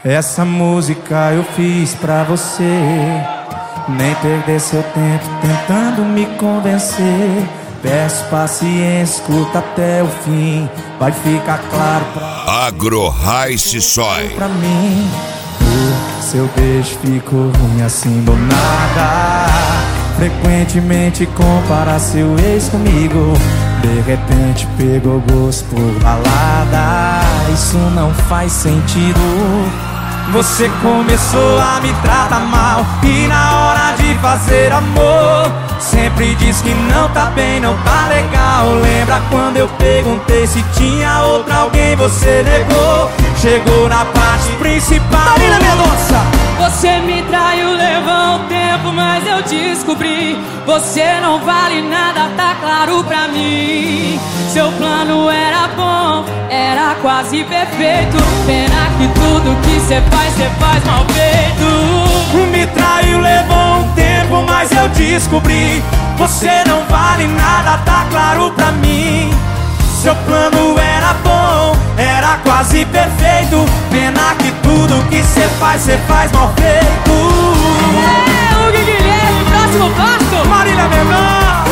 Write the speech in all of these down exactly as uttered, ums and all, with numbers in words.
Essa música eu fiz pra você. Nem perder seu tempo tentando me convencer. Peço paciência, escuta até o fim. Vai ficar claro pra Agro-Rice Soy. Pra mim, o seu beijo ficou ruim assim do nada. Frequentemente compara seu ex comigo. De repente pegou gosto por balada. Isso não faz sentido. Você começou a me tratar mal e na hora de fazer amor sempre diz que não tá bem, não tá legal. Lembra quando eu perguntei se tinha outra alguém, você negou. Chegou na parte principal. Marina Mendonça! Você me traiu, levou um tempo, mas eu descobri. Você não vale nada, tá claro pra mim. Seu plano era bom, era quase perfeito. Pena que tudo que cê faz, cê faz mal feito. Me traiu, levou um tempo, mas eu descobri. Você não vale nada, tá claro pra mim. Seu plano era bom, era quase perfeito. Pena que tudo que cê faz, cê faz mal feito. É, Hugo Guilherme, próximo passo, Marília Mendonça.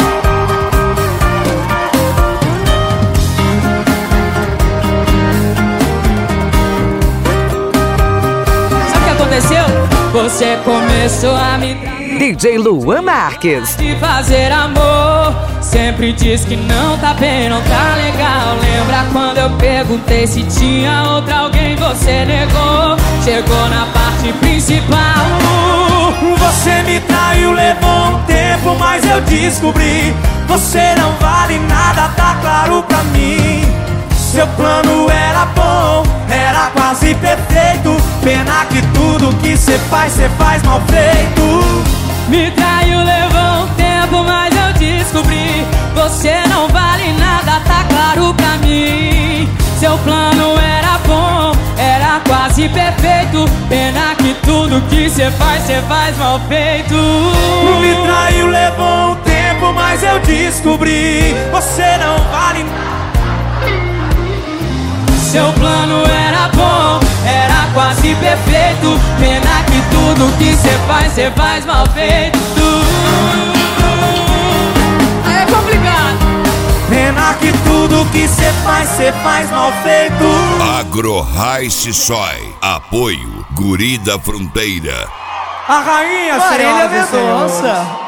Sabe o que aconteceu? Você começou a me D J Luan Marques. de fazer amor, sempre diz que não tá bem, não tá legal. Lembra quando eu perguntei se tinha outra alguém, você negou. Chegou na parte principal. Você me traiu, levou um tempo, mas eu descobri. Você não vale nada, tá claro pra mim. Seu plano era bom, era quase perfeito. Pena que tudo que cê faz, cê faz mal feito. Me traiu, levou um tempo, mas eu descobri. Você não vale nada, tá claro pra mim. Seu plano era bom, era quase perfeito. Pena que tudo que cê faz, cê faz mal feito. Me traiu, levou um tempo, mas eu descobri. Você não vale nada. Seu plano era bom, era quase perfeito. Pena que tudo que cê faz, cê faz mal feito. Aí é complicado. Pena que tudo que cê faz, cê faz mal feito. Agro-Rice Soy. Apoio Guri da Fronteira. A rainha, Marília senhoras e senhores. Mendonça.